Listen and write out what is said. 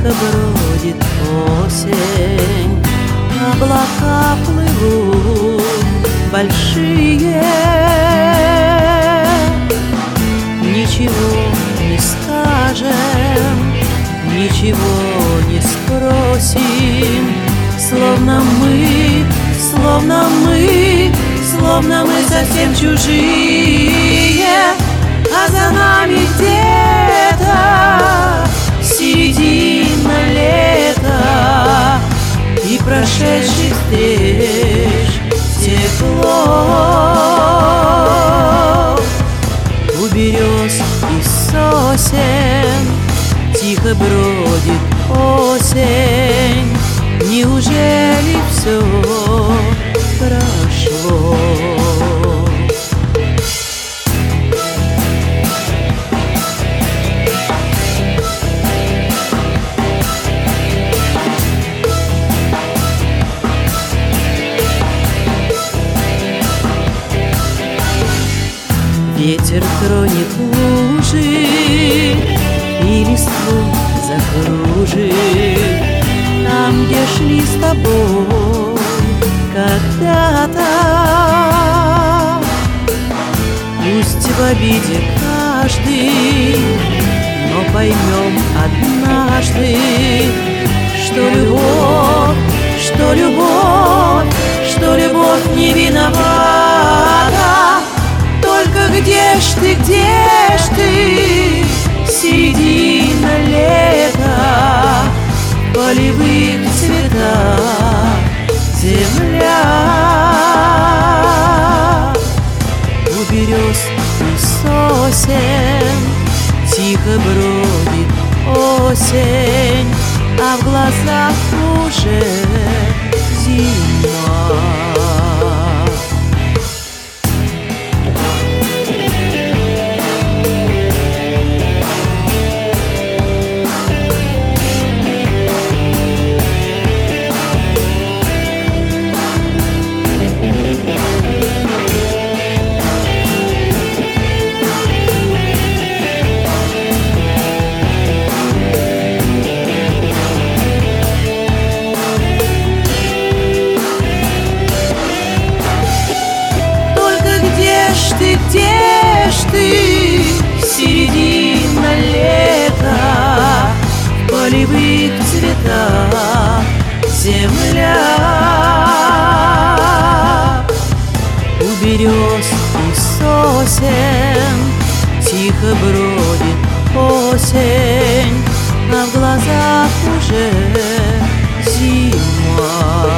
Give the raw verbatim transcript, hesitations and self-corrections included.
тихо бродит осень, облака плывут большие. Ничего не скажем, ничего не спросим, словно мы, словно мы, словно мы совсем чужие. А за нами где-то середина лета и прошедших встреч тепло. У берез и сосен тихо бродит осень. Неужели все прошло? Ветер тронет лужи и листву закружит там, где шли с тобой когда-то. Пусть в обиде каждый, но поймем однажды, что любовь, что любовь, что любовь не виновата. Только где ж ты, где ж ты, середина лета, полевых цветах земля. У берез и сосен тихо бродит осень, а в глазах уже зима. Ты, где ж ты, середина лета, в полевых цветах земля. У берез и сосен тихо бродит осень, а в глазах уже зима.